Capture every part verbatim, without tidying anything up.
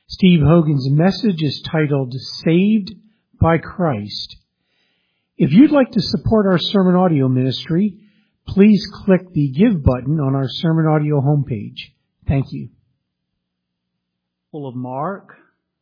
Steve Hogan's message is titled Saved by Christ. If you'd like to support our sermon audio ministry, please click the Give button on our sermon audio homepage. Thank you. Full of Mark,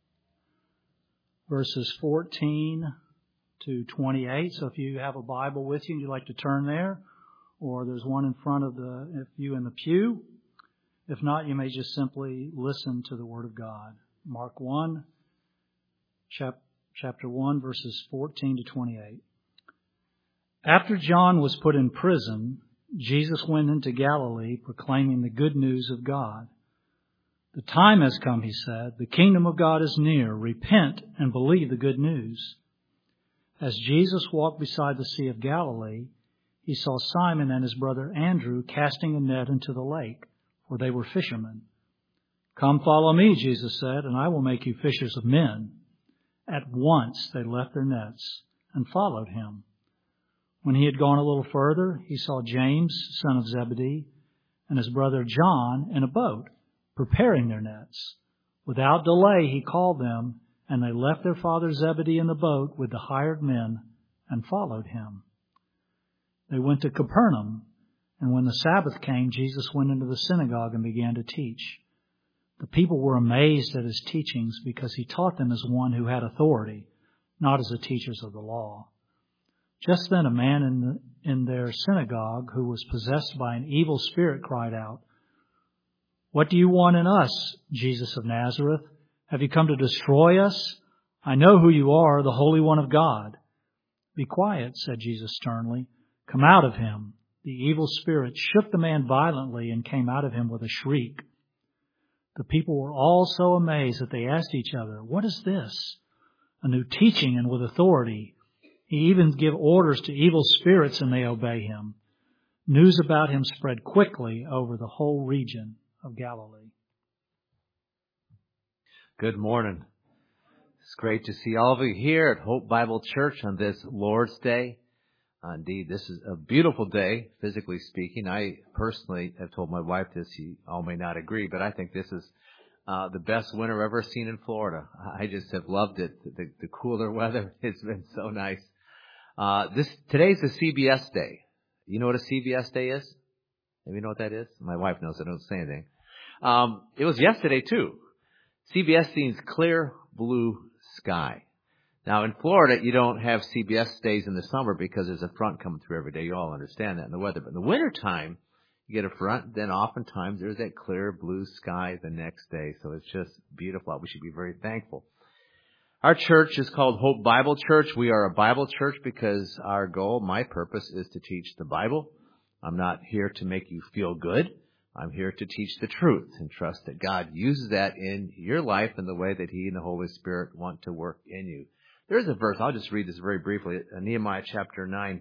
verses fourteen to twenty-eight. So if you have a Bible with you and you'd like to turn there, or there's one in front of the if you in the pew. If not, you may just simply listen to the Word of God. Mark one, chap, chapter one, verses fourteen to twenty-eight. After John was put in prison, Jesus went into Galilee proclaiming the good news of God. The time has come, he said. The kingdom of God is near. Repent and believe the good news. As Jesus walked beside the Sea of Galilee, he saw Simon and his brother Andrew casting a net into the lake, for they were fishermen. Come follow me, Jesus said, and I will make you fishers of men. At once they left their nets and followed him. When he had gone a little further, he saw James, son of Zebedee, and his brother John in a boat, preparing their nets. Without delay he called them, and they left their father Zebedee in the boat with the hired men and followed him. They went to Capernaum, and when the Sabbath came, Jesus went into the synagogue and began to teach. The people were amazed at his teachings because he taught them as one who had authority, not as the teachers of the law. Just then a man in, the, in their synagogue who was possessed by an evil spirit cried out, "What do you want in us, Jesus of Nazareth? Have you come to destroy us? I know who you are, the Holy One of God." "Be quiet," said Jesus sternly. "Come out of him." The evil spirit shook the man violently and came out of him with a shriek. The people were all so amazed that they asked each other, "What is this? A new teaching and with authority. He even gives orders to evil spirits and they obey him." News about him spread quickly over the whole region of Galilee. Good morning. It's great to see all of you here at Hope Bible Church on this Lord's Day. Uh, indeed, this is a beautiful day, physically speaking. I personally have told my wife this. You all may not agree, but I think this is uh, the best winter ever seen in Florida. I just have loved it. The, the cooler weather, it's been so nice. Uh, this today's a C B S day. You know what a C B S day is? Maybe you know what that is? My wife knows. I don't say anything. Um, it was yesterday, too. C B S means clear blue sky. Now, in Florida, you don't have C B S days in the summer because there's a front coming through every day. You all understand that in the weather. But in the wintertime, you get a front, then oftentimes there's that clear blue sky the next day. So it's just beautiful. We should be very thankful. Our church is called Hope Bible Church. We are a Bible church because our goal, my purpose, is to teach the Bible. I'm not here to make you feel good. I'm here to teach the truth and trust that God uses that in your life in the way that He and the Holy Spirit want to work in you. There's a verse, I'll just read this very briefly, Nehemiah chapter nine.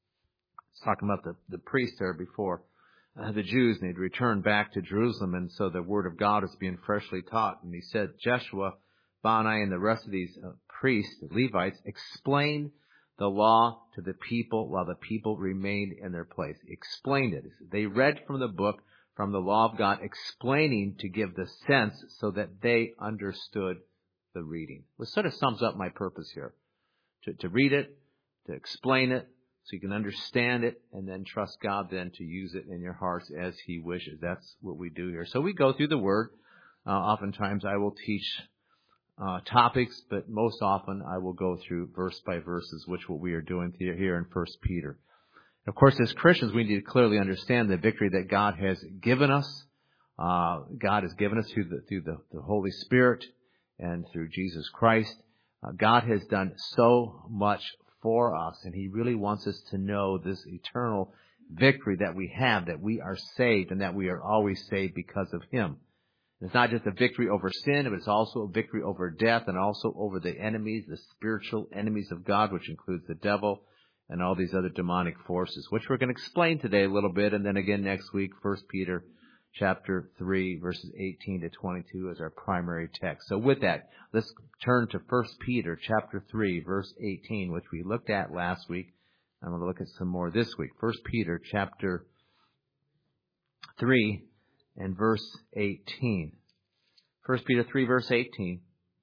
It's talking about the, the priests there before uh, the Jews, and they'd returned back to Jerusalem, and so the word of God is being freshly taught. And he said, Jeshua, Bani, and the rest of these uh, priests, the Levites, explained the law to the people while the people remained in their place. Explained it. They read from the book, from the law of God, explaining to give the sense so that they understood the reading. Which sort of sums up my purpose here. To, to read it, to explain it, so you can understand it, and then trust God then to use it in your hearts as He wishes. That's what we do here. So we go through the Word. Uh, oftentimes I will teach uh, topics, but most often I will go through verse by verses, which what we are doing here in First Peter. Of course, as Christians, we need to clearly understand the victory that God has given us. Uh, God has given us through the through the, the Holy Spirit and through Jesus Christ. Uh, God has done so much for us, and He really wants us to know this eternal victory that we have, that we are saved and that we are always saved because of Him. It's not just a victory over sin, but it's also a victory over death and also over the enemies, the spiritual enemies of God, which includes the devil and all these other demonic forces, which we're going to explain today a little bit, and then again next week, First Peter chapter three, verses eighteen to twenty-two as our primary text. So with that, let's turn to First Peter chapter three, verse eighteen, which we looked at last week. I'm going to look at some more this week. First Peter chapter three and verse eighteen. First Peter three, verse eighteen.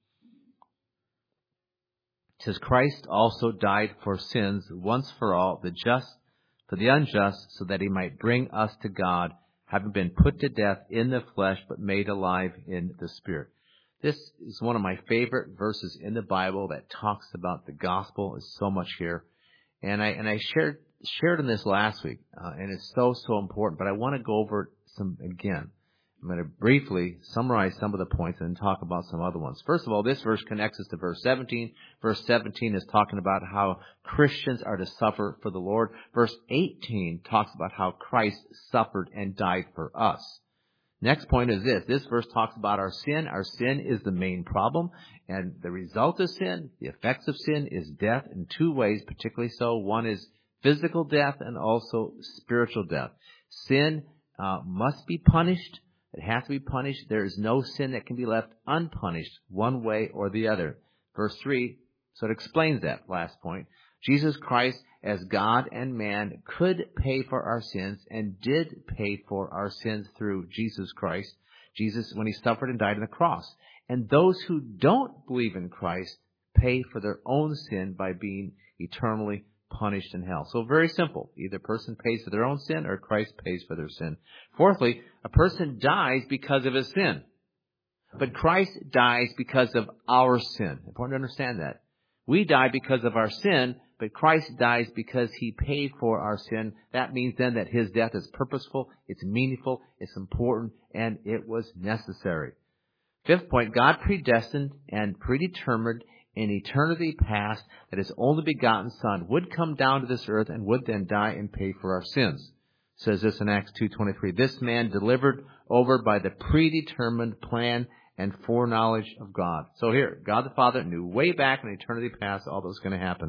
It says, Christ also died for sins once for all, the just for the unjust, so that he might bring us to God, having been put to death in the flesh, but made alive in the Spirit. This is one of my favorite verses in the Bible that talks about the gospel. There's so much here. And I and I shared shared in this last week, uh, and it's so, so important, but I want to go over some again. I'm going to briefly summarize some of the points and then talk about some other ones. First of all, this verse connects us to verse seventeen. Verse seventeen is talking about how Christians are to suffer for the Lord. Verse eighteen talks about how Christ suffered and died for us. Next point is this. This verse talks about our sin. Our sin is the main problem. And the result of sin, the effects of sin, is death in two ways, particularly so. One is physical death and also spiritual death. Sin uh, must be punished. It has to be punished. There is no sin that can be left unpunished one way or the other. Verse three, so it explains that last point. Jesus Christ, as God and man, could pay for our sins and did pay for our sins through Jesus Christ. Jesus, when he suffered and died on the cross. And those who don't believe in Christ pay for their own sin by being eternally punished in hell. So very simple. Either a person pays for their own sin or Christ pays for their sin. Fourthly, a person dies because of his sin. But Christ dies because of our sin. Important to understand that. We die because of our sin, but Christ dies because he paid for our sin. That means then that his death is purposeful, it's meaningful, it's important, and it was necessary. Fifth point, God predestined and predetermined in eternity past that his only begotten Son would come down to this earth and would then die and pay for our sins. It says this in Acts two twenty-three. This man delivered over by the predetermined plan and foreknowledge of God. So here, God the Father knew way back in eternity past all that was going to happen.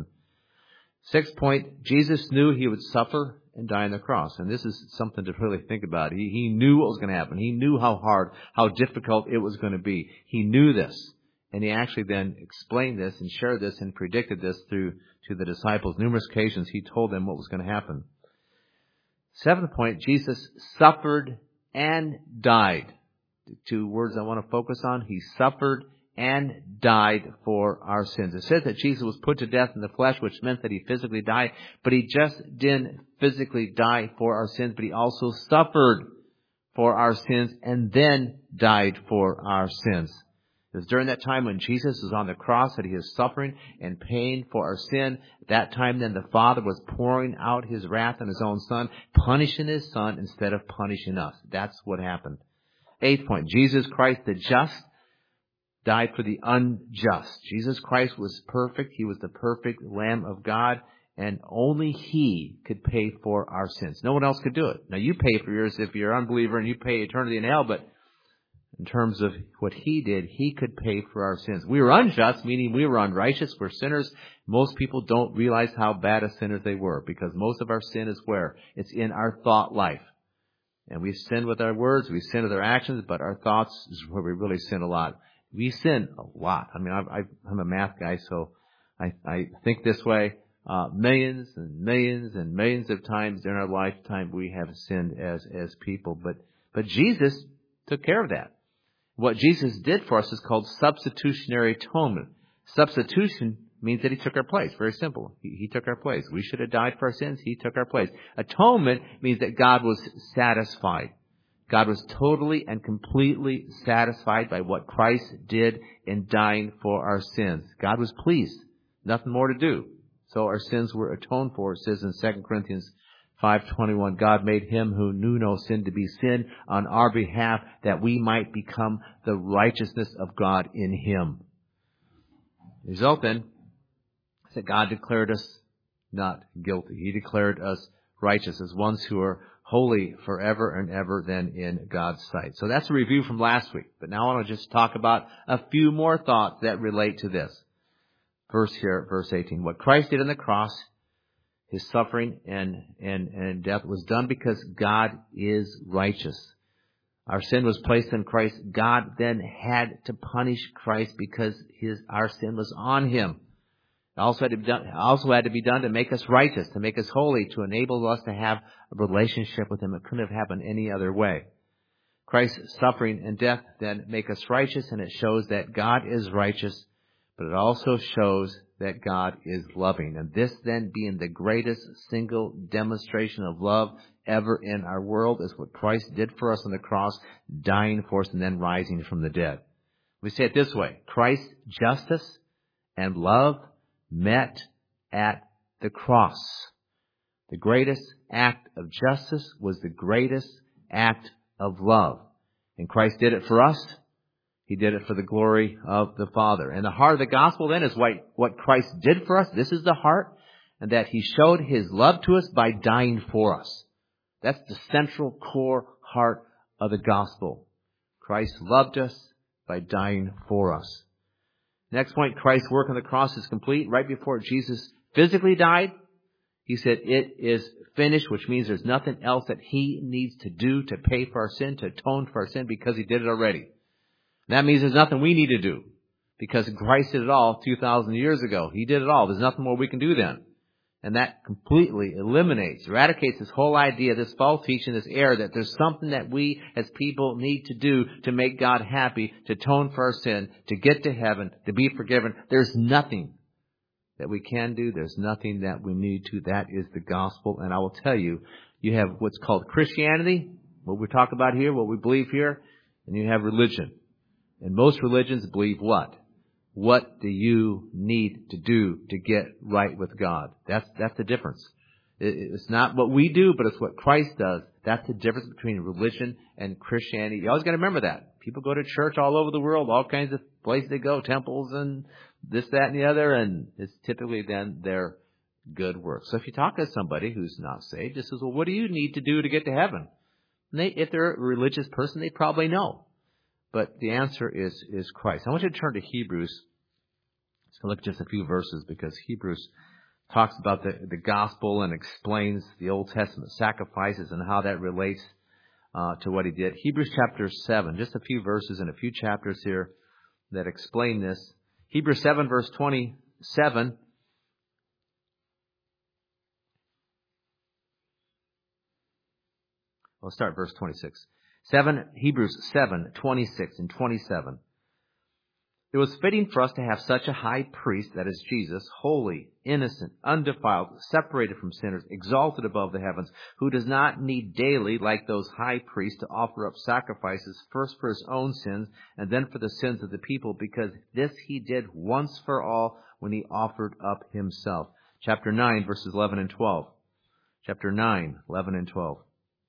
Sixth point, Jesus knew he would suffer and die on the cross. And this is something to really think about. He, he knew what was going to happen. He knew how hard, how difficult it was going to be. He knew this. And he actually then explained this and shared this and predicted this through to the disciples. Numerous occasions he told them what was going to happen. Seventh point, Jesus suffered and died. The two words I want to focus on. He suffered and died for our sins. It says that Jesus was put to death in the flesh, which meant that he physically died, but he just didn't physically die for our sins, but he also suffered for our sins and then died for our sins. It was during that time when Jesus was on the cross that he was suffering and paying for our sin. At that time then the Father was pouring out his wrath on his own Son, punishing his Son instead of punishing us. That's what happened. Eighth point, Jesus Christ the just died for the unjust. Jesus Christ was perfect. He was the perfect Lamb of God, and only he could pay for our sins. No one else could do it. Now you pay for yours if you're an unbeliever and you pay eternity in hell, but in terms of what he did, he could pay for our sins. We were unjust, meaning we were unrighteous. We're sinners. Most people don't realize how bad a sinner they were, because most of our sin is where? It's in our thought life. And we sin with our words, we sin with our actions, but our thoughts is where we really sin a lot. We sin a lot. I mean, I, I, I'm a math guy, so I, I think this way. Uh, millions and millions and millions of times during our lifetime we have sinned as, as people. But, but Jesus took care of that. What Jesus did for us is called substitutionary atonement. Substitution means that he took our place. Very simple. He, he took our place. We should have died for our sins. He took our place. Atonement means that God was satisfied. God was totally and completely satisfied by what Christ did in dying for our sins. God was pleased. Nothing more to do. So our sins were atoned for. It says in Second Corinthians five twenty-one, God made him who knew no sin to be sin on our behalf, that we might become the righteousness of God in him. The result then is that God declared us not guilty. He declared us righteous as ones who are holy forever and ever then in God's sight. So that's a review from last week. But now I want to just talk about a few more thoughts that relate to this. Verse here, verse eighteen. What Christ did on the cross, his suffering and, and, and death, was done because God is righteous. Our sin was placed in Christ. God then had to punish Christ because his our sin was on him. It also had to be done, also had to be done to make us righteous, to make us holy, to enable us to have a relationship with him. It couldn't have happened any other way. Christ's suffering and death then make us righteous, and it shows that God is righteous, but it also shows that God is loving. And this then being the greatest single demonstration of love ever in our world is what Christ did for us on the cross, dying for us and then rising from the dead. We say it this way: Christ's justice and love met at the cross. The greatest act of justice was the greatest act of love. And Christ did it for us. He did it for the glory of the Father. And the heart of the gospel then is what, what Christ did for us. This is the heart. And that He showed His love to us by dying for us. That's the central core heart of the gospel. Christ loved us by dying for us. Next point, Christ's work on the cross is complete. Right before Jesus physically died, He said, "It is finished," which means there's nothing else that He needs to do to pay for our sin, to atone for our sin, because He did it already. That means there's nothing we need to do, because Christ did it all two thousand years ago. He did it all. There's nothing more we can do then. And that completely eliminates, eradicates this whole idea, this false teaching, this error that there's something that we as people need to do to make God happy, to atone for our sin, to get to heaven, to be forgiven. There's nothing that we can do. There's nothing that we need to. That is the gospel. And I will tell you, you have what's called Christianity, what we talk about here, what we believe here, and you have religion. And most religions believe what? What do you need to do to get right with God? That's, that's the difference. It's not what we do, but it's what Christ does. That's the difference between religion and Christianity. You always got to remember that. People go to church all over the world, all kinds of places they go, temples and this, that, and the other, and it's typically then their good works. So if you talk to somebody who's not saved, just says, well, what do you need to do to get to heaven? And they, if they're a religious person, they probably know. But the answer is, is Christ. I want you to turn to Hebrews. Let's look at just a few verses, because Hebrews talks about the, the gospel and explains the Old Testament sacrifices and how that relates uh, to what He did. Hebrews chapter seven, just a few verses and a few chapters here that explain this. Hebrews seven, verse twenty-seven. We'll start verse twenty-six. Seven, Hebrews seven, twenty-six and twenty-seven. It was fitting for us to have such a high priest, that is Jesus, holy, innocent, undefiled, separated from sinners, exalted above the heavens, who does not need daily, like those high priests, to offer up sacrifices, first for His own sins and then for the sins of the people, because this He did once for all when He offered up Himself. Chapter nine, verses eleven and twelve. Chapter nine, eleven and twelve.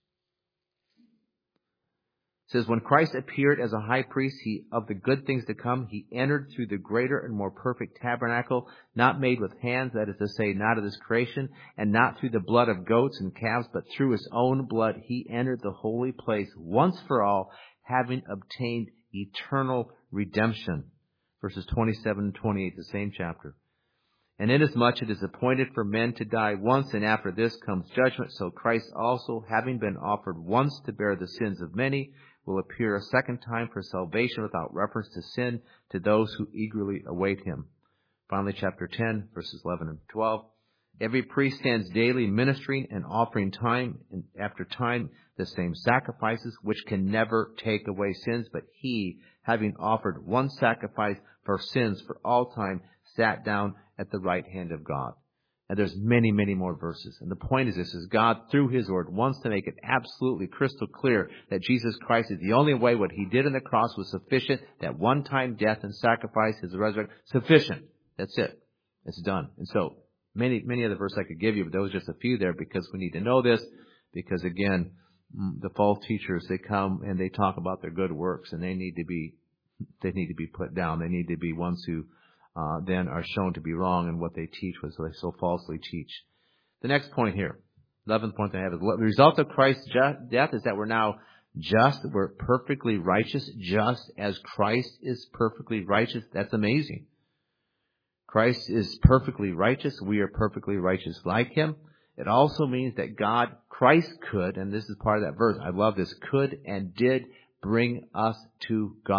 It says, when Christ appeared as a high priest he, of the good things to come, He entered through the greater and more perfect tabernacle, not made with hands, that is to say, not of this creation, and not through the blood of goats and calves, but through His own blood He entered the holy place once for all, having obtained eternal redemption. Verses twenty-seven and twenty-eight, the same chapter. And inasmuch it is appointed for men to die once, and after this comes judgment, so Christ also, having been offered once to bear the sins of many, will appear a second time for salvation without reference to sin to those who eagerly await Him. Finally, chapter ten, verses eleven and twelve. Every priest stands daily ministering and offering time and after time the same sacrifices, which can never take away sins. But He, having offered one sacrifice for sins for all time, sat down at the right hand of God. And there's many, many more verses. And the point is this, is God, through His Word, wants to make it absolutely crystal clear that Jesus Christ is the only way. What He did on the cross was sufficient. That one-time death and sacrifice, His resurrection, sufficient. That's it. It's done. And so, many, many other verses I could give you, but those are just a few there, because we need to know this. Because again, the false teachers, they come and they talk about their good works, and they need to be, they need to be put down. They need to be ones who Uh, then are shown to be wrong in what they teach, what they so falsely teach. The next point here, eleventh point I have, is the result of Christ's ju- death is that we're now just, we're perfectly righteous, just as Christ is perfectly righteous. That's amazing. Christ is perfectly righteous. We are perfectly righteous like Him. It also means that God, Christ could, and this is part of that verse, I love this, could and did bring us to God.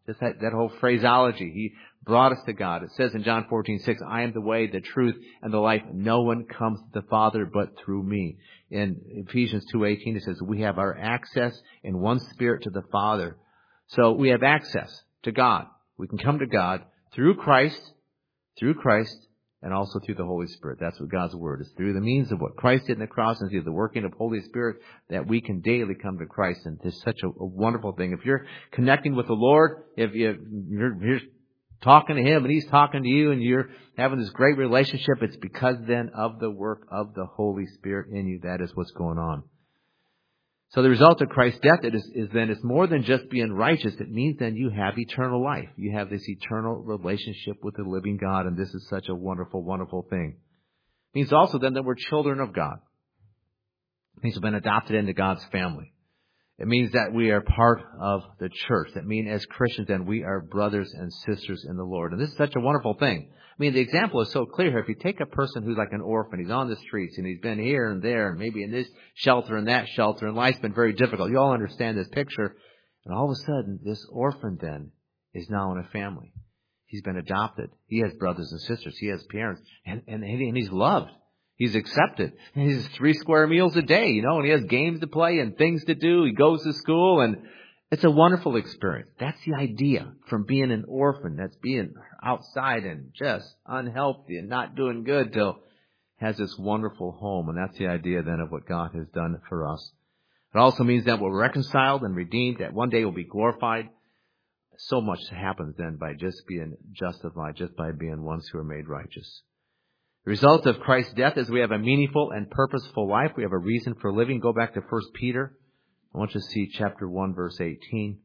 Just that, that whole phraseology. He brought us to God. It says in John fourteen six, I am the way, the truth, and the life. No one comes to the Father but through me. In Ephesians two eighteen, it says, we have our access in one Spirit to the Father. So we have access to God. We can come to God through Christ, through Christ, and also through the Holy Spirit. That's what God's Word is. Through the means of what Christ did in the cross and through the working of Holy Spirit that we can daily come to Christ. And it's such a, a wonderful thing. If you're connecting with the Lord, if you, you're, you're talking to Him and He's talking to you and you're having this great relationship, it's because then of the work of the Holy Spirit in you. That is what's going on. So the result of Christ's death is, is then it's more than just being righteous. It means then you have eternal life. You have this eternal relationship with the living God, and this is such a wonderful, wonderful thing. It means also then that we're children of God. It means we've been adopted into God's family. It means that we are part of the church. That means as Christians then we are brothers and sisters in the Lord. And this is such a wonderful thing. I mean, the example is so clear here. If you take a person who's like an orphan, he's on the streets and he's been here and there and maybe in this shelter and that shelter and life's been very difficult. You all understand this picture. And all of a sudden, this orphan then is now in a family. He's been adopted. He has brothers and sisters. He has parents. And, and, and he's loved. He's accepted. And he has three square meals a day, you know, and he has games to play and things to do. He goes to school and it's a wonderful experience. That's the idea from being an orphan. That's being outside and just unhealthy and not doing good till has this wonderful home. And that's the idea then of what God has done for us. It also means that we're reconciled and redeemed, that one day we'll be glorified. So much happens then by just being justified, just by being ones who are made righteous. The result of Christ's death is we have a meaningful and purposeful life. We have a reason for living. Go back to First Peter. I want you to see chapter one, verse eighteen.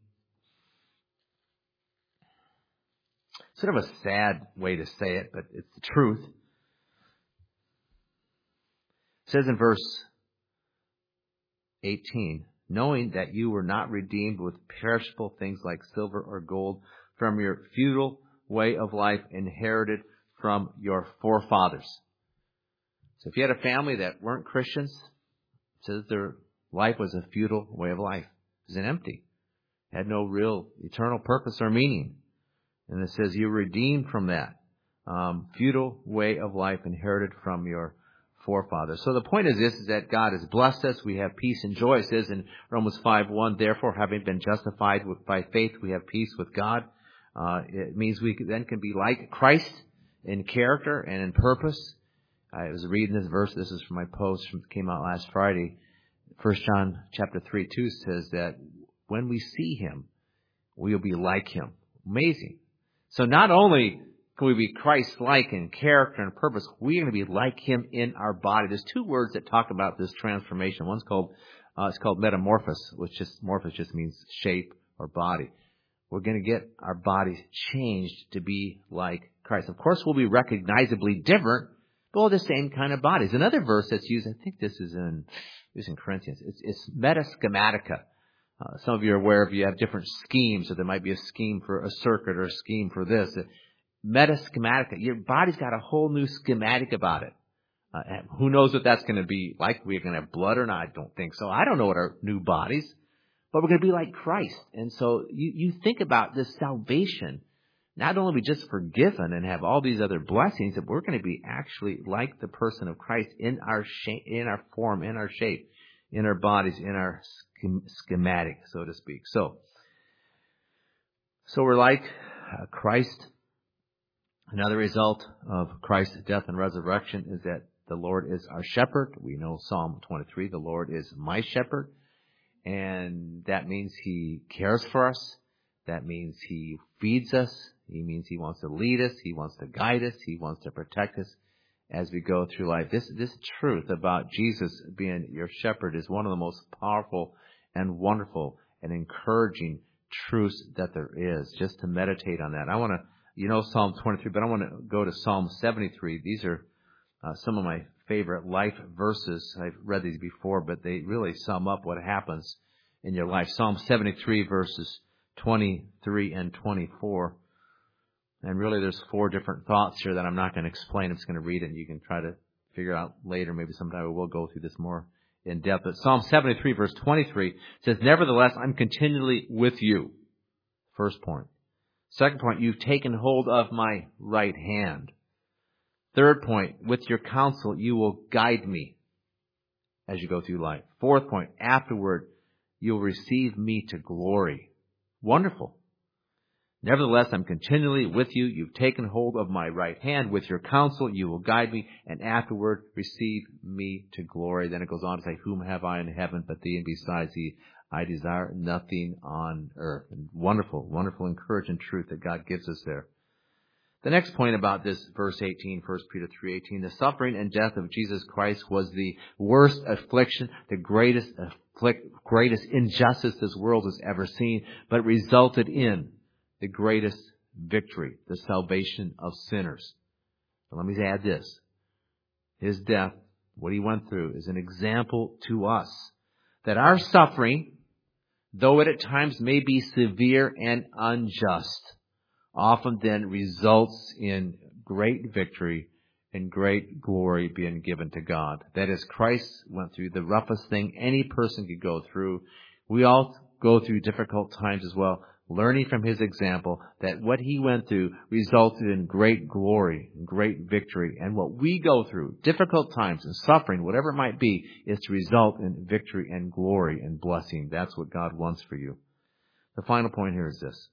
Sort of a sad way to say it, but it's the truth. It says in verse eighteen, knowing that you were not redeemed with perishable things like silver or gold from your futile way of life inherited from your forefathers. So if you had a family that weren't Christians, it says their life was a futile way of life. It was an empty. It had no real eternal purpose or meaning. And it says you were redeemed from that um, futile way of life inherited from your forefathers. So the point is this, is that God has blessed us. We have peace and joy. It says in Romans five one, therefore, having been justified with, by faith, we have peace with God. Uh, it means we then can be like Christ in character and in purpose. I was reading this verse. This is from my post from came out last Friday. First John chapter three two says that when we see Him, we'll be like Him. Amazing. So not only can we be Christ-like in character and purpose, we're going to be like Him in our body. There's two words that talk about this transformation. One's called uh, it's called metamorphosis, which just morphos just means shape or body. We're going to get our bodies changed to be like Christ. Of course, we'll be recognizably different, but we'll have the same kind of bodies. Another verse that's used, I think this is in, this is in Corinthians, it's, it's metaschematica. Uh, some of you are aware of you have different schemes, so there might be a scheme for a circuit or a scheme for this. Metaschematica. Your body's got a whole new schematic about it. Uh, who knows what that's going to be like? We're going to have blood or not? I don't think so. I don't know what our new bodies, but we're going to be like Christ. And so you, you think about this salvation. Not only are we just forgiven and have all these other blessings, but we're going to be actually like the person of Christ in our shape, in our form, in our shape, in our bodies, in our schematic, so to speak. So, so we're like uh, Christ. Another result of Christ's death and resurrection is that the Lord is our shepherd. We know Psalm twenty-three, the Lord is my shepherd. And that means He cares for us. That means He feeds us. He means He wants to lead us. He wants to guide us. He wants to protect us as we go through life. This, this truth about Jesus being your shepherd is one of the most powerful and wonderful and encouraging truths that there is. Just to meditate on that. I want to, you know, Psalm twenty-three, but I want to go to Psalm seventy-three. These are uh, some of my favorite life verses. I've read these before, but they really sum up what happens in your life. Psalm seventy-three, verses twenty-three and twenty-four. And really there's four different thoughts here that I'm not going to explain. I'm just going to read it and you can try to figure out later. Maybe sometime we will go through this more in depth. But Psalm seventy-three, verse twenty-three says, nevertheless, I'm continually with you. First point. Second point, you've taken hold of my right hand. Third point, with your counsel, you will guide me as you go through life. Fourth point, afterward, you'll receive me to glory. Wonderful. Nevertheless, I'm continually with you. You've taken hold of my right hand. With your counsel, you will guide me, and afterward receive me to glory. Then it goes on to say, whom have I in heaven but thee, and besides thee, I desire nothing on earth. And wonderful, wonderful encouraging truth that God gives us there. The next point about this verse eighteen, First Peter three eighteen, the suffering and death of Jesus Christ was the worst affliction, the greatest afflict, greatest injustice this world has ever seen, but resulted in the greatest victory, the salvation of sinners. And let me add this. His death, what he went through, is an example to us that our suffering, though it at times may be severe and unjust, often then results in great victory and great glory being given to God. That is, Christ went through the roughest thing any person could go through. We all go through difficult times as well, learning from his example that what he went through resulted in great glory and great victory. And what we go through, difficult times and suffering, whatever it might be, is to result in victory and glory and blessing. That's what God wants for you. The final point here is this.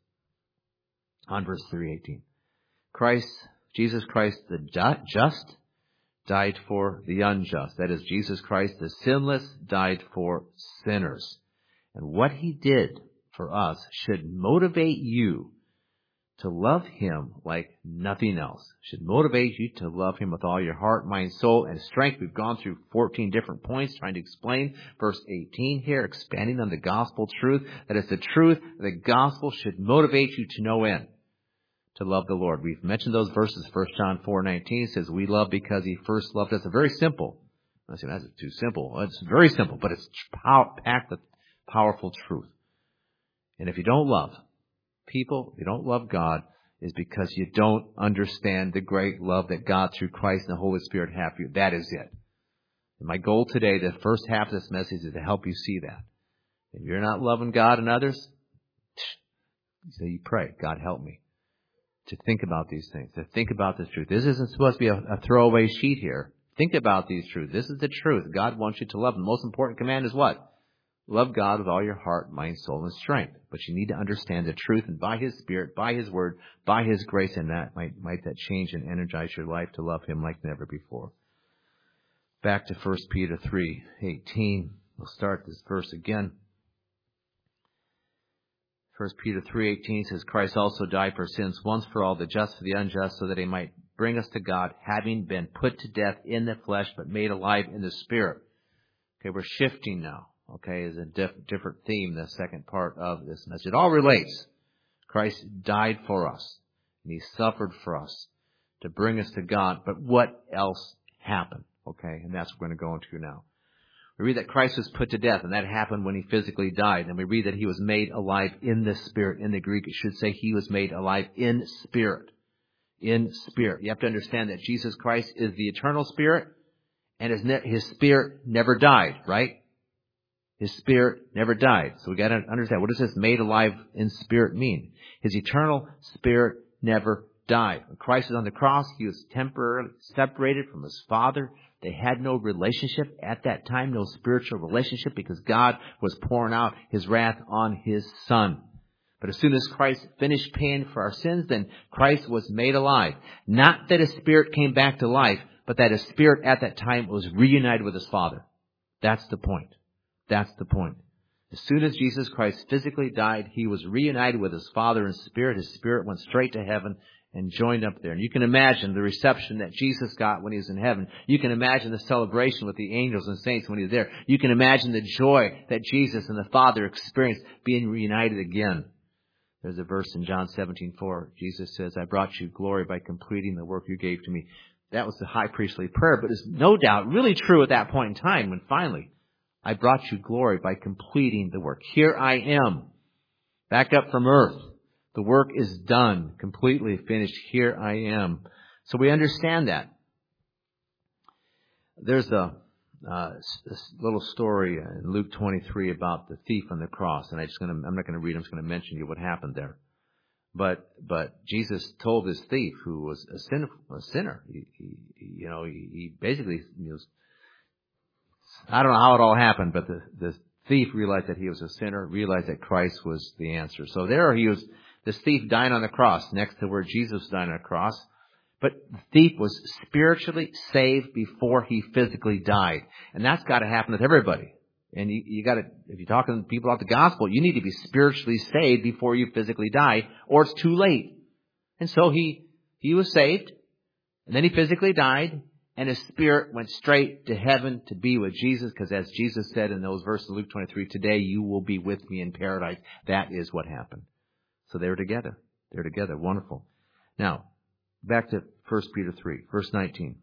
On verse three eighteen. Christ, Jesus Christ, the just, died for the unjust. That is, Jesus Christ, the sinless, died for sinners. And what he did for us should motivate you to love him like nothing else. Should motivate you to love him with all your heart, mind, soul, and strength. We've gone through fourteen different points trying to explain verse eighteen here, expanding on the gospel truth. That is the truth. The gospel should motivate you to no end to love the Lord. We've mentioned those verses. First John four nineteen says, we love because he first loved us. It's very simple. I say, that's too simple. Well, it's very simple, but it's packed with powerful truth. And if you don't love people, if you don't love God, is because you don't understand the great love that God through Christ and the Holy Spirit have for you. That is it. And my goal today, the first half of this message, is to help you see that. If you're not loving God and others, so you pray, God help me to think about these things, to think about this truth. This isn't supposed to be a, a throwaway sheet here. Think about these truths. This is the truth. God wants you to love him. The most important command is what? Love God with all your heart, mind, soul, and strength. But you need to understand the truth, and by his Spirit, by his word, by his grace, and that might, might that change and energize your life to love him like never before. Back to First Peter three eighteen. We'll start this verse again. First Peter three eighteen says, Christ also died for sins once for all, the just for the unjust, so that he might bring us to God, having been put to death in the flesh, but made alive in the Spirit. Okay, we're shifting now. Okay, is a diff- different theme, the second part of this message. It all relates. Christ died for us, and he suffered for us to bring us to God. But what else happened? Okay, and that's what we're going to go into now. We read that Christ was put to death, and that happened when he physically died. And we read that he was made alive in the Spirit. In the Greek, it should say he was made alive in spirit. In spirit. You have to understand that Jesus Christ is the eternal Spirit, and his, ne- his Spirit never died, right? His Spirit never died. So we got to understand, what does this made alive in spirit mean? His eternal Spirit never died. When Christ was on the cross, he was temporarily separated from his Father. They had no relationship at that time, no spiritual relationship, because God was pouring out his wrath on his Son. But as soon as Christ finished paying for our sins, then Christ was made alive. Not that his Spirit came back to life, but that his Spirit at that time was reunited with his Father. That's the point. That's the point. As soon as Jesus Christ physically died, he was reunited with his Father in spirit. His Spirit went straight to heaven and joined up there. And you can imagine the reception that Jesus got when he was in heaven. You can imagine the celebration with the angels and saints when he was there. You can imagine the joy that Jesus and the Father experienced being reunited again. There's a verse in John seventeen four. Jesus says, I brought you glory by completing the work you gave to me. That was the high priestly prayer, but it's no doubt really true at that point in time when finally, I brought you glory by completing the work. Here I am, back up from earth. The work is done, completely finished. Here I am. So we understand that. There's a, uh, this little story in Luke twenty-three about the thief on the cross, and I just gonna, I'm not going to read. I'm just going to mention to you what happened there. But but Jesus told this thief who was a, sin, a sinner. He, he, you know, he, he basically, you know, I don't know how it all happened, but the, the thief realized that he was a sinner, realized that Christ was the answer. So there he was, this thief dying on the cross, next to where Jesus died on the cross. But the thief was spiritually saved before he physically died. And that's got to happen with everybody. And you, you got to, if you're talking to people about the gospel, you need to be spiritually saved before you physically die, or it's too late. And so he, he was saved, and then he physically died, and his spirit went straight to heaven to be with Jesus, because as Jesus said in those verses of Luke twenty-three, today you will be with me in paradise. That is what happened. So they were together. They were together. Wonderful. Now, back to First Peter three, verse nineteen.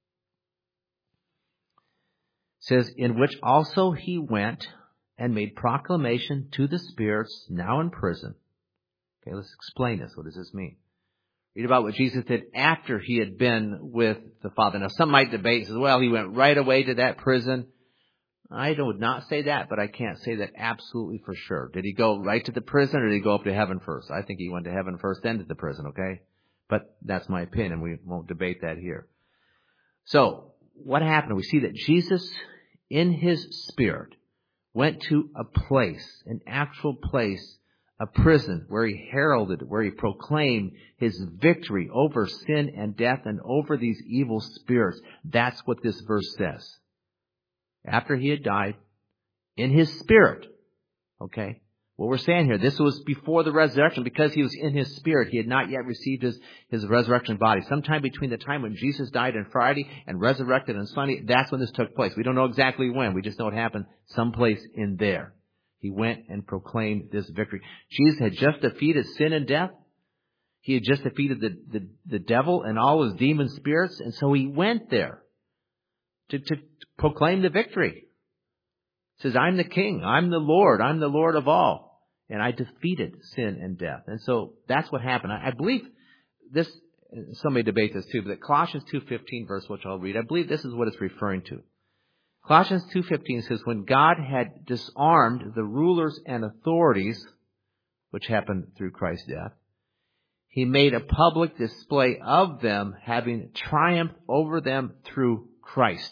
It says, in which also he went and made proclamation to the spirits now in prison. Okay, let's explain this. What does this mean? Read about what Jesus did after he had been with the Father. Now, some might debate, says, well, he went right away to that prison. I would not say that, but I can't say that absolutely for sure. Did he go right to the prison, or did he go up to heaven first? I think he went to heaven first, then to the prison, okay? But that's my opinion. We won't debate that here. So, what happened? We see that Jesus, in his spirit, went to a place, an actual place, a prison, where he heralded, where he proclaimed his victory over sin and death and over these evil spirits. That's what this verse says. After he had died, in his spirit, okay? What we're saying here, this was before the resurrection, because he was in his spirit. He had not yet received his, his resurrection body. Sometime between the time when Jesus died on Friday and resurrected on Sunday, that's when this took place. We don't know exactly when. We just know it happened someplace in there. He went and proclaimed this victory. Jesus had just defeated sin and death. He had just defeated the, the, the devil and all his demon spirits. And so he went there to, to proclaim the victory. He says, I'm the king. I'm the Lord. I'm the Lord of all. And I defeated sin and death. And so that's what happened. I, I believe this, some may debate this too, but Colossians two fifteen verse, which I'll read, I believe this is what it's referring to. Colossians two fifteen says, when God had disarmed the rulers and authorities, which happened through Christ's death, he made a public display of them, having triumphed over them through Christ.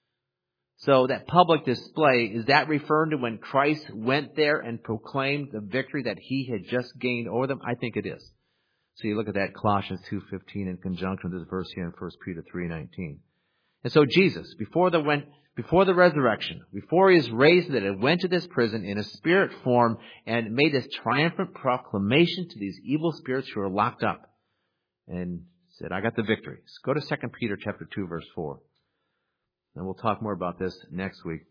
So that public display, is that referring to when Christ went there and proclaimed the victory that he had just gained over them? I think it is. So you look at that Colossians two fifteen in conjunction with this verse here in First Peter three nineteen. And so Jesus, before the went, before the resurrection, before he was raised, that it went to this prison in a spirit form and made this triumphant proclamation to these evil spirits who are locked up, and said, I got the victory. So go to Second Peter chapter two, verse four. And we'll talk more about this next week.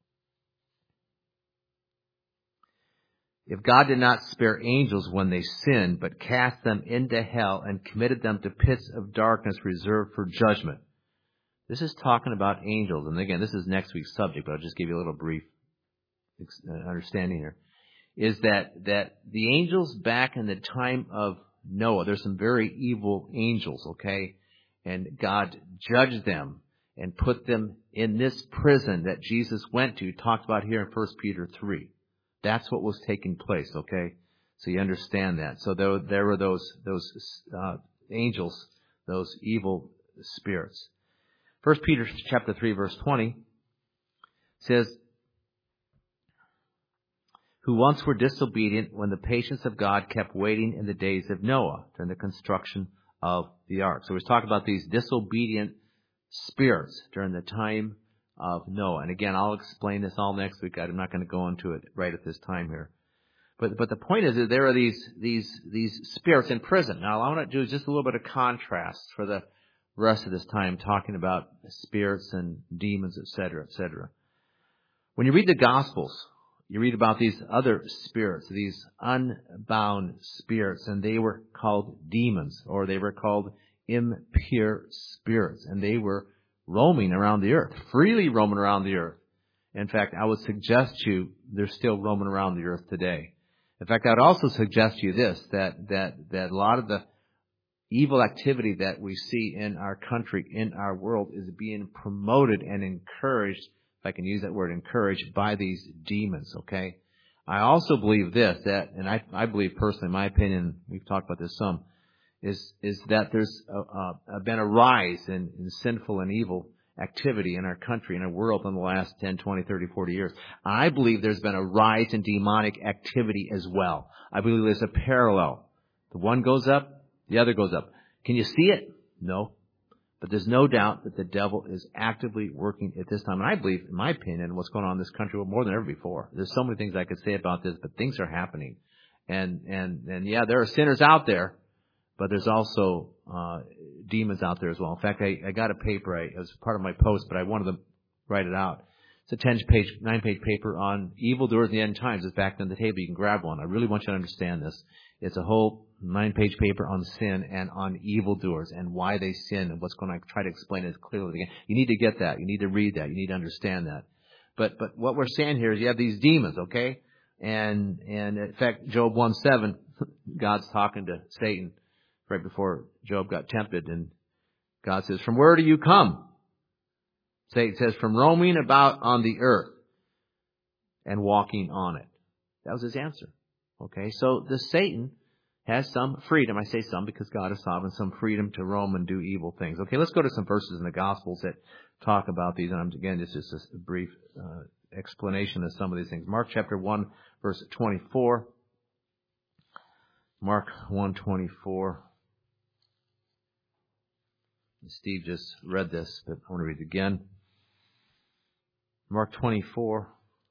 If God did not spare angels when they sinned, but cast them into hell and committed them to pits of darkness reserved for judgment. This is talking about angels. And again, this is next week's subject, but I'll just give you a little brief understanding here. Is that, that the angels back in the time of Noah, there's some very evil angels, okay? And God judged them and put them in this prison that Jesus went to, talked about here in First Peter three. That's what was taking place, okay? So you understand that. So there, there were those those uh, angels, those evil spirits. First Peter chapter three, verse twenty says, who once were disobedient when the patience of God kept waiting in the days of Noah during the construction of the ark. So we're talking about these disobedient spirits during the time of Noah. And again, I'll explain this all next week. I'm not going to go into it right at this time here. But but the point is that there are these these these spirits in prison. Now, I want to do just a little bit of contrast for the rest of this time, talking about spirits and demons, et cetera, et cetera. When you read the Gospels, you read about these other spirits, these unbound spirits, and they were called demons, or they were called impure spirits, and they were roaming around the earth, freely roaming around the earth. In fact, I would suggest to you they're still roaming around the earth today. In fact, I would also suggest to you this, that, that, that a lot of the evil activity that we see in our country, in our world, is being promoted and encouraged, if I can use that word, encouraged, by these demons, okay? I also believe this, that, and I, I believe personally, in my opinion, we've talked about this some, is, is that there's a, a, been a rise in, in sinful and evil activity in our country, in our world in the last ten, twenty, thirty, forty years. I believe there's been a rise in demonic activity as well. I believe there's a parallel. The one goes up, the other goes up. Can you see it? No. But there's no doubt that the devil is actively working at this time. And I believe, in my opinion, what's going on in this country more than ever before. There's so many things I could say about this, but things are happening. And, and, and yeah, there are sinners out there, but there's also uh demons out there as well. In fact, I, I got a paper. I, it was part of my post, but I wanted to write it out. It's a ten-page, nine-page paper on evildoers in the end times. It's back on the table. You can grab one. I really want you to understand this. It's a whole nine-page paper on sin and on evildoers and why they sin and what's going on. I try to explain it clearly again. You need to get that. You need to read that. You need to understand that. But but what we're saying here is you have these demons, okay? And and in fact, Job one seven, God's talking to Satan right before Job got tempted, and God says, "From where do you come?" Satan says, "From roaming about on the earth and walking on it." That was his answer. Okay, so the Satan has some freedom. I say some because God is sovereign, some freedom to roam and do evil things. Okay, let's go to some verses in the Gospels that talk about these. And again, this is just a brief uh, explanation of some of these things. Mark chapter one, verse twenty-four. Mark one twenty-four. Steve just read this, but I want to read it again. Mark twenty-four.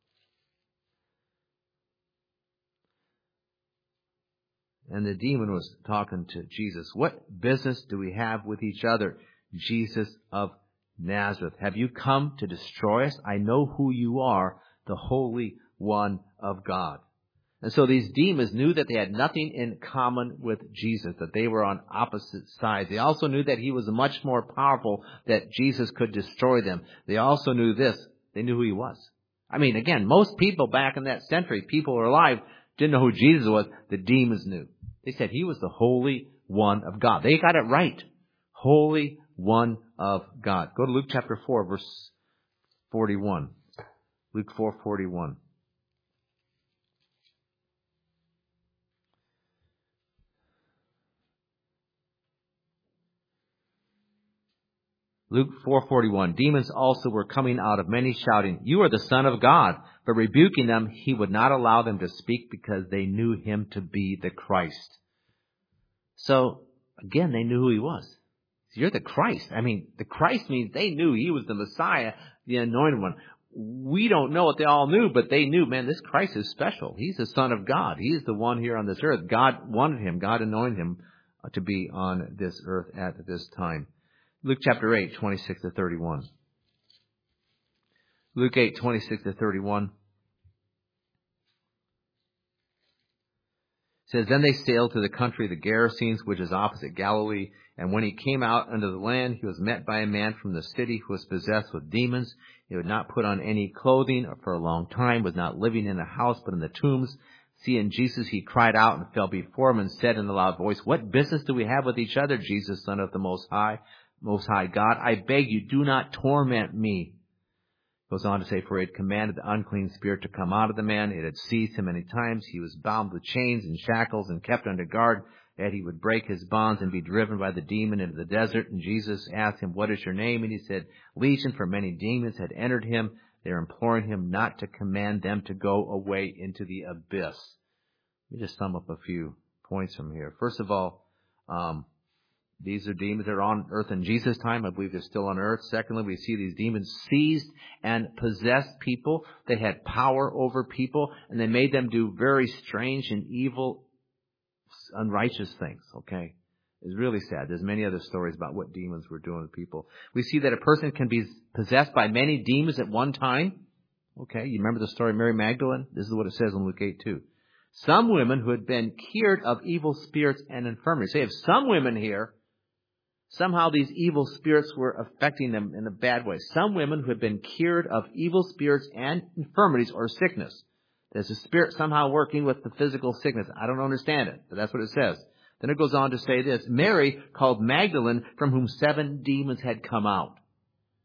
And the demon was talking to Jesus. "What business do we have with each other, Jesus of Nazareth? Have you come to destroy us? I know who you are, the Holy One of God." And so these demons knew that they had nothing in common with Jesus, that they were on opposite sides. They also knew that he was much more powerful, that Jesus could destroy them. They also knew this. They knew who he was. I mean, again, most people back in that century, people who were alive, didn't know who Jesus was. The demons knew. They said he was the Holy One of God. They got it right. Holy One of God. Go to Luke chapter four, verse forty-one. Luke four forty-one. Luke four forty-one. Demons also were coming out of many, shouting, "You are the Son of God." But rebuking them, he would not allow them to speak because they knew him to be the Christ. So, again, they knew who he was. You're the Christ. I mean, the Christ means they knew he was the Messiah, the anointed one. We don't know what they all knew, but they knew, man, this Christ is special. He's the Son of God. He's the one here on this earth. God wanted him. God anointed him to be on this earth at this time. Luke chapter eight, twenty-six to thirty-one. Luke eight, twenty-six to thirty-one. It says, "Then they sailed to the country of the Gerasenes, which is opposite Galilee. And when he came out unto the land, he was met by a man from the city who was possessed with demons. He had not put on any clothing for a long time, was not living in a house, but in the tombs. Seeing Jesus, he cried out and fell before him and said in a loud voice, 'What business do we have with each other, Jesus, Son of the Most High, Most High God? I beg you, do not torment me.' Goes on to say, for he had commanded the unclean spirit to come out of the man. It had seized him many times. He was bound with chains and shackles and kept under guard, that he would break his bonds and be driven by the demon into the desert. And Jesus asked him, 'What is your name?' And he said, 'Legion,' for many demons had entered him. They were imploring him not to command them to go away into the abyss." Let me just sum up a few points from here. First of all, um, these are demons that are on earth in Jesus' time. I believe they're still on earth. Secondly, we see these demons seized and possessed people. They had power over people, and they made them do very strange and evil, unrighteous things, okay? It's really sad. There's many other stories about what demons were doing to people. We see that a person can be possessed by many demons at one time. Okay, you remember the story of Mary Magdalene? This is what it says in Luke eight two. Some women who had been cured of evil spirits and infirmities. They have some women here. Somehow these evil spirits were affecting them in a bad way. Some women who had been cured of evil spirits and infirmities or sickness. There's a spirit somehow working with the physical sickness. I don't understand it, but that's what it says. Then it goes on to say this. Mary, called Magdalene, from whom seven demons had come out.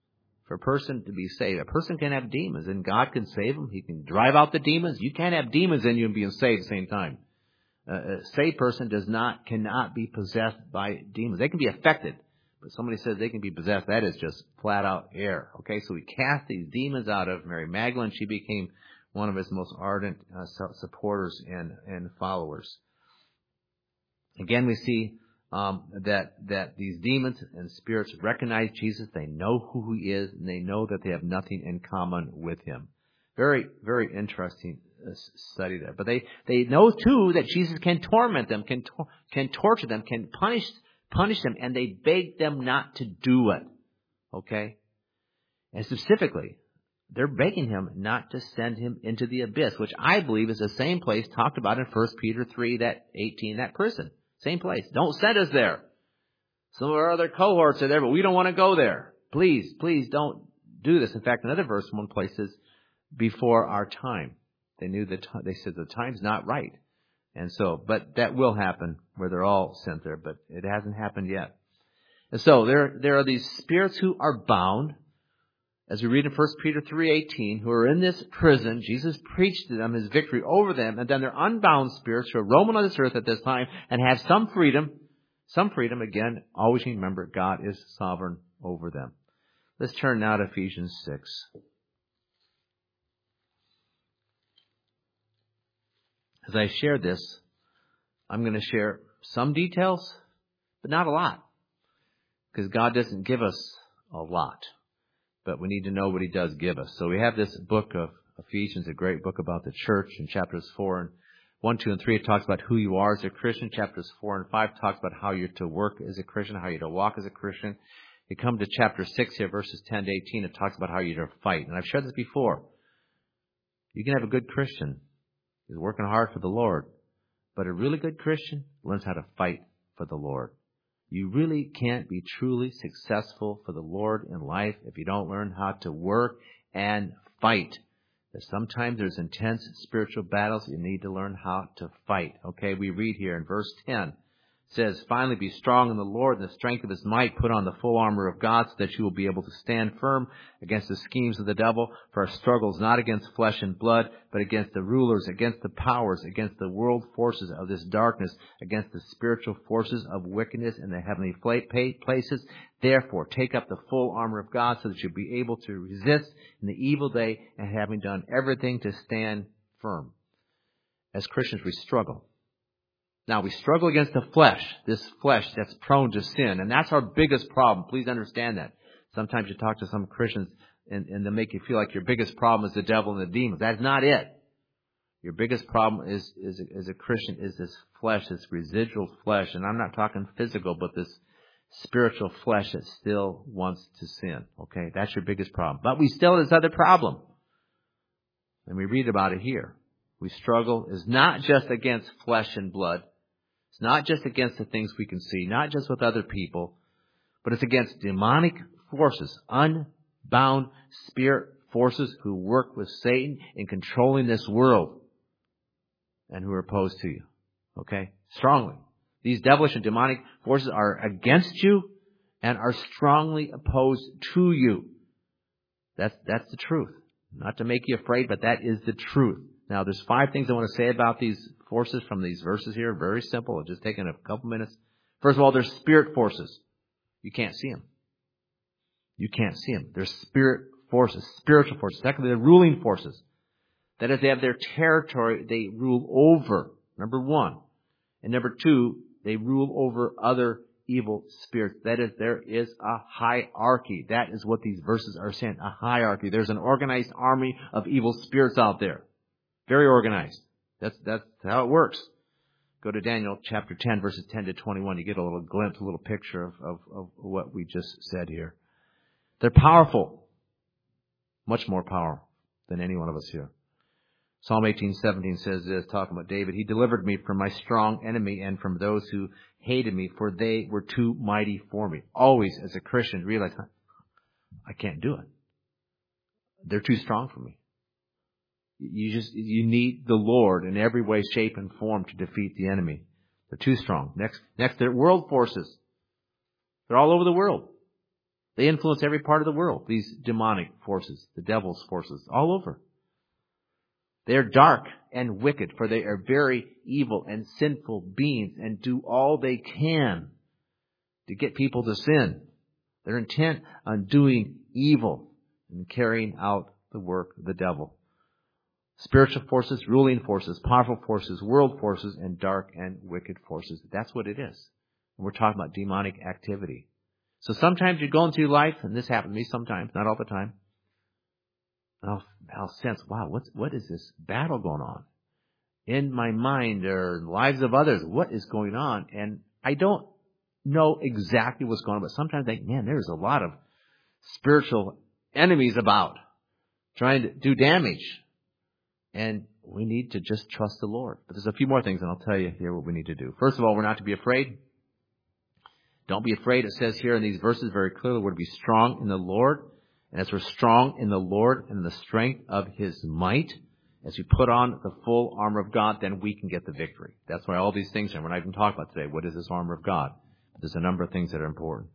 For a person to be saved, a person can have demons, and God can save them. He can drive out the demons. You can't have demons in you and being saved at the same time. Uh, a saved person does not, cannot be possessed by demons. They can be affected, but somebody says they can be possessed. That is just flat out error. Okay, so we cast these demons out of Mary Magdalene. She became one of his most ardent uh, supporters and, and followers. Again, we see um, that that these demons and spirits recognize Jesus. They know who he is, and they know that they have nothing in common with him. Very, very interesting uh, study there. But they, they know too that Jesus can torment them, can tor- can torture them, can punish punish them, and they beg them not to do it. Okay, and specifically, they're begging him not to send him into the abyss, which I believe is the same place talked about in First Peter three, that eighteen, that prison. Same place. Don't send us there. Some of our other cohorts are there, but we don't want to go there. Please, please don't do this. In fact, another verse in one place says, before our time. They knew that, they said the time's not right. And so, but that will happen where they're all sent there, but it hasn't happened yet. And so there, there are these spirits who are bound, as we read in First Peter three eighteen, who are in this prison. Jesus preached to them his victory over them, and then they're unbound spirits who are roaming on this earth at this time and have some freedom. Some freedom, again, always remember God is sovereign over them. Let's turn now to Ephesians six. As I share this, I'm going to share some details, but not a lot, because God doesn't give us a lot. But we need to know what he does give us. So we have this book of Ephesians, a great book about the church, in chapters four and one, two, and three. It talks about who you are as a Christian. Chapters four and five talks about how you're to work as a Christian, how you're to walk as a Christian. You come to chapter six here, verses ten to eighteen. It talks about how you're to fight. And I've shared this before. You can have a good Christian who's working hard for the Lord, but a really good Christian learns how to fight for the Lord. You really can't be truly successful for the Lord in life if you don't learn how to work and fight. Sometimes there's intense spiritual battles. You need to learn how to fight. Okay, we read here in verse ten. It says, finally be strong in the Lord and the strength of his might. Put on the full armor of God so that you will be able to stand firm against the schemes of the devil. For our struggle is not against flesh and blood, but against the rulers, against the powers, against the world forces of this darkness, against the spiritual forces of wickedness in the heavenly places. Therefore, take up the full armor of God so that you'll be able to resist in the evil day, and having done everything to stand firm. As Christians, we struggle. Now, we struggle against the flesh, this flesh that's prone to sin, and that's our biggest problem. Please understand that. Sometimes you talk to some Christians, and, and they make you feel like your biggest problem is the devil and the demons. That's not it. Your biggest problem is, is as a Christian is this flesh, this residual flesh, and I'm not talking physical, but this spiritual flesh that still wants to sin. Okay, that's your biggest problem. But we still have this other problem, and we read about it here. We struggle is not just against flesh and blood. It's not just against the things we can see, not just with other people, but it's against demonic forces, unbound spirit forces who work with Satan in controlling this world and who are opposed to you. Okay? Strongly. These devilish and demonic forces are against you and are strongly opposed to you. That's, that's the truth. Not to make you afraid, but that is the truth. Now, there's five things I want to say about these forces from these verses here. Very simple. I'll just take in a couple minutes. First of all, they're spirit forces. You can't see them. You can't see them. They're spirit forces, spiritual forces. Secondly, they're ruling forces. That is, they have their territory they rule over. Number one. And number two, they rule over other evil spirits. That is, there is a hierarchy. That is what these verses are saying. A hierarchy. There's an organized army of evil spirits out there. Very organized. That's, that's how it works. Go to Daniel chapter ten, verses ten to twenty-one. You get a little glimpse, a little picture of, of, of what we just said here. They're powerful. Much more powerful than any one of us here. Psalm eighteen seventeen says this, talking about David. He delivered me from my strong enemy and from those who hated me, for they were too mighty for me. Always, as a Christian, realize, I can't do it. They're too strong for me. You just, you need the Lord in every way, shape, and form to defeat the enemy. They're too strong. Next, next, they're world forces. They're all over the world. They influence every part of the world, these demonic forces, the devil's forces, all over. They are dark and wicked, for they are very evil and sinful beings and do all they can to get people to sin. They're intent on doing evil and carrying out the work of the devil. Spiritual forces, ruling forces, powerful forces, world forces, and dark and wicked forces. That's what it is. And we're talking about demonic activity. So sometimes you're going through life, and this happens to me sometimes, not all the time, and I'll, I'll sense, wow, what's, what is this battle going on? In my mind or in the lives of others, what is going on? And I don't know exactly what's going on, but sometimes I think, man, there's a lot of spiritual enemies about trying to do damage. And we need to just trust the Lord. But there's a few more things, and I'll tell you here what we need to do. First of all, we're not to be afraid. Don't be afraid. It says here in these verses very clearly, we're to be strong in the Lord. And as we're strong in the Lord and the strength of His might, as we put on the full armor of God, then we can get the victory. That's why all these things are. We're not even talking about today. What is this armor of God? There's a number of things that are important.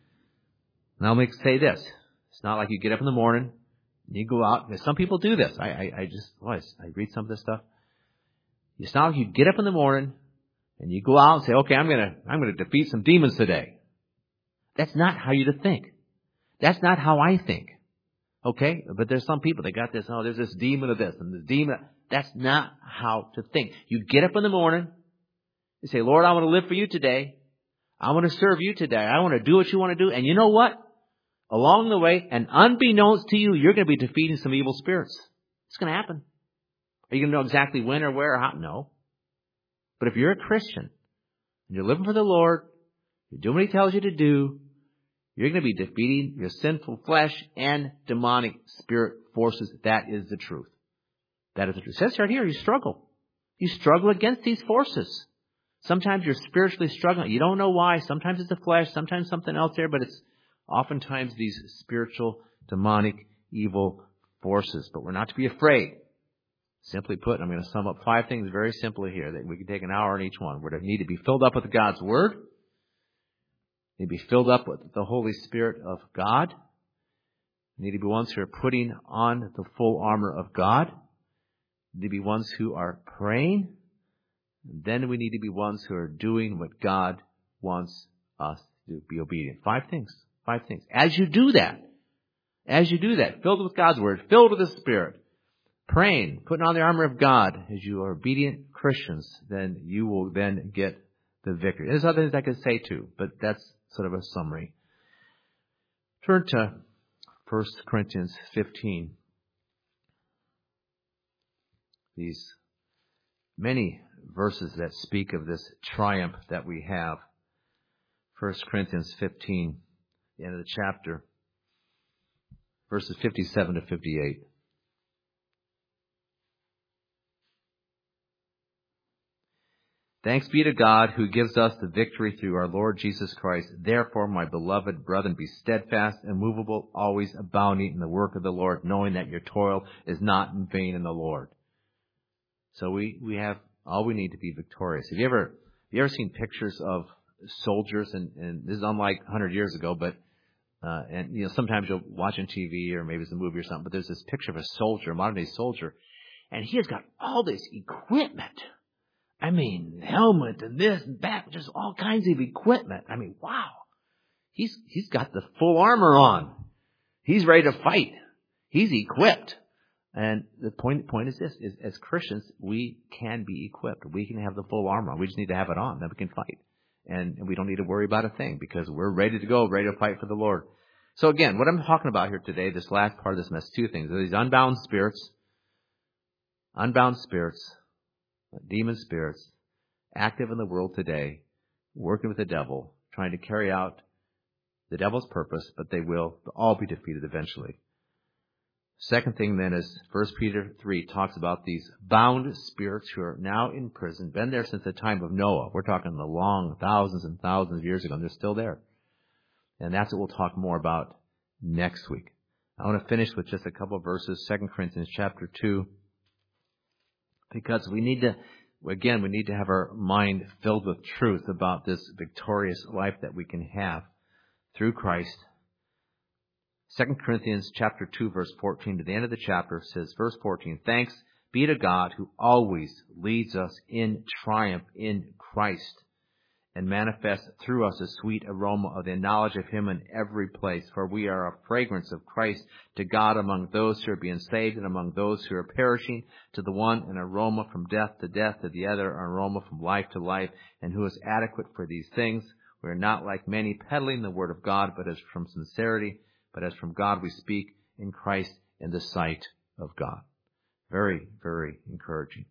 Now let me say this. It's not like you get up in the morning, you go out. Some people do this. I, I, I just, well, I read some of this stuff. It's not like you get up in the morning and you go out and say, okay, I'm going to, I'm going to defeat some demons today. That's not how you to think. That's not how I think. Okay? But there's some people, they got this, oh, there's this demon of this and this demon. That's not how to think. You get up in the morning, you say, Lord, I want to live for you today. I want to serve you today. I want to do what you want to do. And you know what? Along the way, and unbeknownst to you, you're going to be defeating some evil spirits. It's going to happen. Are you going to know exactly when or where or how? No. But if you're a Christian, and you're living for the Lord, you're doing what He tells you to do, you're going to be defeating your sinful flesh and demonic spirit forces. That is the truth. That is the truth. It says right here, you struggle. You struggle against these forces. Sometimes you're spiritually struggling. You don't know why. Sometimes it's the flesh. Sometimes something else there, but it's oftentimes these spiritual, demonic, evil forces. But we're not to be afraid. Simply put, I'm going to sum up five things very simply here that we can take an hour on each one. We're to need to be filled up with God's Word. We need to be filled up with the Holy Spirit of God. We need to be ones who are putting on the full armor of God. We need to be ones who are praying. And then we need to be ones who are doing what God wants us to do. Be obedient. Five things. Five things. As you do that, as you do that, filled with God's Word, filled with the Spirit, praying, putting on the armor of God, as you are obedient Christians, then you will then get the victory. There's other things I could say too, but that's sort of a summary. Turn to First Corinthians fifteen. These many verses that speak of this triumph that we have. First Corinthians fifteen. The end of the chapter, verses fifty-seven to fifty-eight. Thanks be to God who gives us the victory through our Lord Jesus Christ. Therefore, my beloved brethren, be steadfast, immovable, always abounding in the work of the Lord, knowing that your toil is not in vain in the Lord. So we, we have all we need to be victorious. Have you ever, have you ever seen pictures of soldiers? And, and this is unlike one hundred years ago, but Uh, and, you know, sometimes you'll watch on T V or maybe it's a movie or something, but there's this picture of a soldier, a modern day soldier, and he has got all this equipment. I mean, helmet and this and that, just all kinds of equipment. I mean, wow. He's, he's got the full armor on. He's ready to fight. He's equipped. And the point, point is this, is as Christians, we can be equipped. We can have the full armor on. We just need to have it on, then we can fight. And we don't need to worry about a thing because we're ready to go, ready to fight for the Lord. So again, what I'm talking about here today, this last part of this message, two things. These unbound spirits, unbound spirits, demon spirits, active in the world today, working with the devil, trying to carry out the devil's purpose, but they will all be defeated eventually. Second thing then is First Peter three talks about these bound spirits who are now in prison, been there since the time of Noah. We're talking the long thousands and thousands of years ago, and they're still there. And that's what we'll talk more about next week. I want to finish with just a couple of verses, Second Corinthians chapter two, because we need to, again, we need to have our mind filled with truth about this victorious life that we can have through Christ. Second Corinthians chapter two, verse fourteen, to the end of the chapter, says, verse fourteen, thanks be to God who always leads us in triumph in Christ and manifests through us a sweet aroma of the knowledge of Him in every place. For we are a fragrance of Christ to God among those who are being saved and among those who are perishing. To the one, an aroma from death to death, to the other, an aroma from life to life. And who is adequate for these things? We are not like many peddling the word of God, but as from sincerity, but as from God we speak in Christ in the sight of God. Very, very encouraging.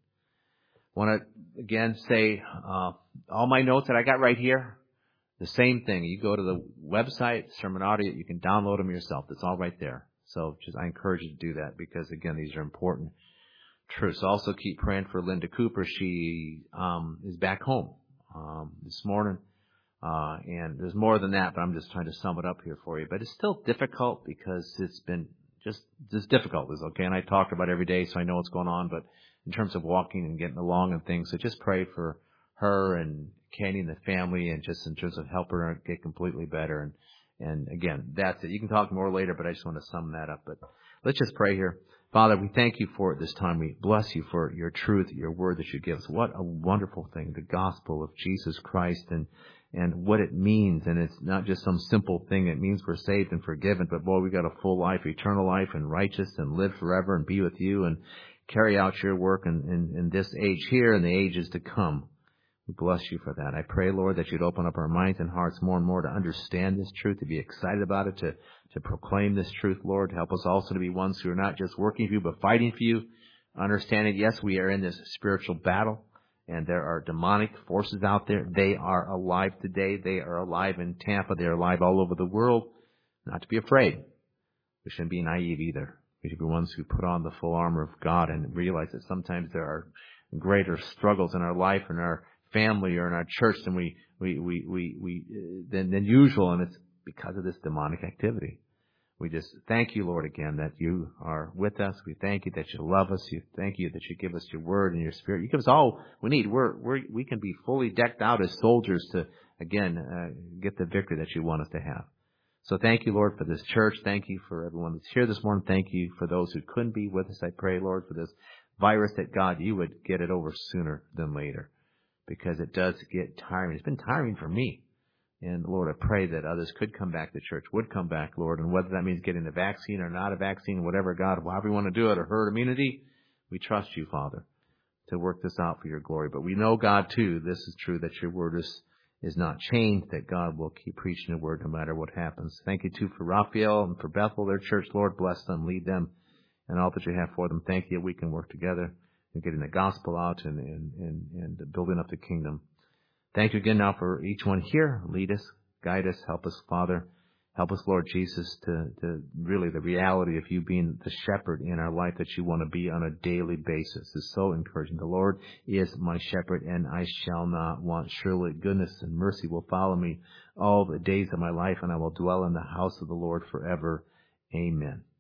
Want to, again, say uh, all my notes that I got right here, the same thing. You go to the website, Sermon Audio, you can download them yourself. It's all right there. So just I encourage you to do that because, again, these are important truths. Also keep praying for Linda Cooper. She um, is back home um, this morning. Uh, and there's more than that, but I'm just trying to sum it up here for you. But it's still difficult because it's been just, just difficult, okay? And I talk about it every day, so I know what's going on, but in terms of walking and getting along and things. So just pray for her and Kenny and the family and just in terms of helping her get completely better. And, and again, that's it. You can talk more later, but I just want to sum that up. But let's just pray here. Father, we thank you for it this time. We bless you for your truth, your word that you give us. What a wonderful thing, the gospel of Jesus Christ and, and what it means. And it's not just some simple thing. It means we're saved and forgiven, but boy, we got a full life, eternal life and righteous and live forever and be with you and carry out your work in, in, in this age here and the ages to come. We bless you for that. I pray, Lord, that you'd open up our minds and hearts more and more to understand this truth, to be excited about it, to, to proclaim this truth, Lord. Help us also to be ones who are not just working for you, but fighting for you. Understanding, yes, we are in this spiritual battle, and there are demonic forces out there. They are alive today. They are alive in Tampa. They are alive all over the world. Not to be afraid. We shouldn't be naive either. We should be ones who put on the full armor of God and realize that sometimes there are greater struggles in our life, in our family, or in our church than we, we, we, we, we than, than usual, and it's because of this demonic activity. We just thank you, Lord, again, that you are with us. We thank you that you love us. You thank you that you give us your word and your spirit. You give us all we need. We're, we're, we can be fully decked out as soldiers to, again, uh, get the victory that you want us to have. So thank you, Lord, for this church. Thank you for everyone that's here this morning. Thank you for those who couldn't be with us. I pray, Lord, for this virus that, God, you would get it over sooner than later because it does get tiring. It's been tiring for me. And, Lord, I pray that others could come back to church, would come back, Lord, and whether that means getting a vaccine or not a vaccine, whatever, God, however you want to do it, or herd immunity, we trust you, Father, to work this out for your glory. But we know, God, too, this is true, that your word is is not changed, that God will keep preaching the word no matter what happens. Thank you, too, for Raphael and for Bethel, their church. Lord, bless them, lead them, and all that you have for them. Thank you. We can work together in getting the gospel out and, and, and, and building up the kingdom. Thank you again now for each one here. Lead us, guide us, help us, Father. Help us, Lord Jesus, to, to really the reality of you being the shepherd in our life that you want to be on a daily basis is so encouraging. The Lord is my shepherd, and I shall not want. Surely goodness and mercy will follow me all the days of my life, and I will dwell in the house of the Lord forever. Amen.